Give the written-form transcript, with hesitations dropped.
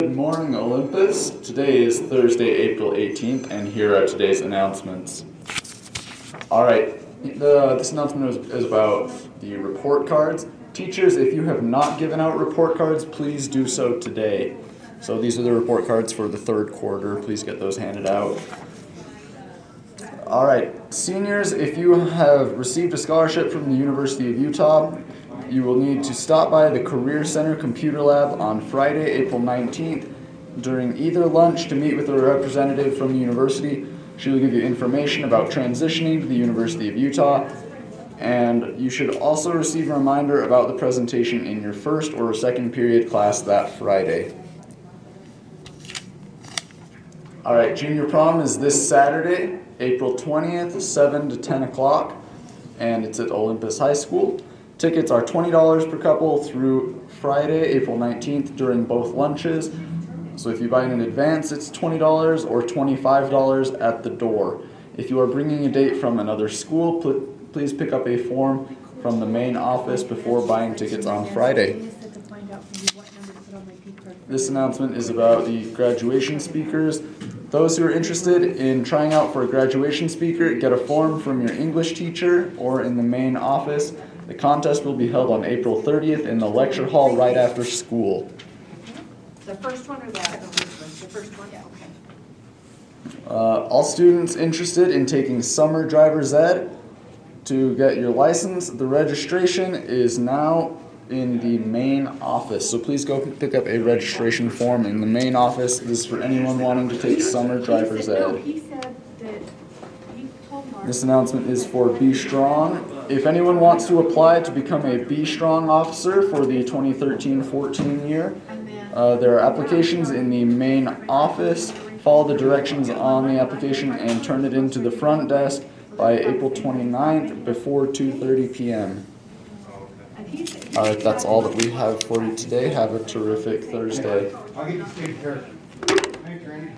Good morning, Olympus. Today is Thursday, April 18th, and here are today's announcements. Alright, this announcement is about the report cards. Teachers, if you have not given out report cards, please do so today. So these are the report cards for the third quarter. Please get those handed out. Alright, seniors, if you have received a scholarship from the University of Utah, you will need to stop by the Career Center Computer Lab on Friday, April 19th during either lunch to meet with a representative from the university. She will give you information about transitioning to the University of Utah, and you should also receive a reminder about the presentation in your first or second period class that Friday. Alright, junior prom is this Saturday, April 20th, 7 to 10 o'clock, and it's at Olympus High School. Tickets are $20 per couple through Friday, April 19th during both lunches. So if you buy in advance, it's $20 or $25 at the door. If you are bringing a date from another school, please pick up a form from the main office before buying tickets on Friday. This announcement is about the graduation speakers. Those who are interested in trying out for a graduation speaker, get a form from your English teacher or in the main office. The contest will be held on April 30th in the lecture hall right after school. The first one or the first one? Yeah, okay. All students interested in taking summer driver's ed to get your license, the registration is now in the main office. So please go pick up a registration form in the main office. This is for anyone wanting to take summer driver's ed. He said that he told Mark. This announcement is for Be Strong. If anyone wants to apply to become a Be Strong officer for the 2013-14 year, there are applications in the main office. Follow the directions on the application and turn it into the front desk by April 29th before 2:30 p.m. Alright, that's all that we have for you today. Have a terrific Thursday. I'll get you taken care of. Thanks, Randy.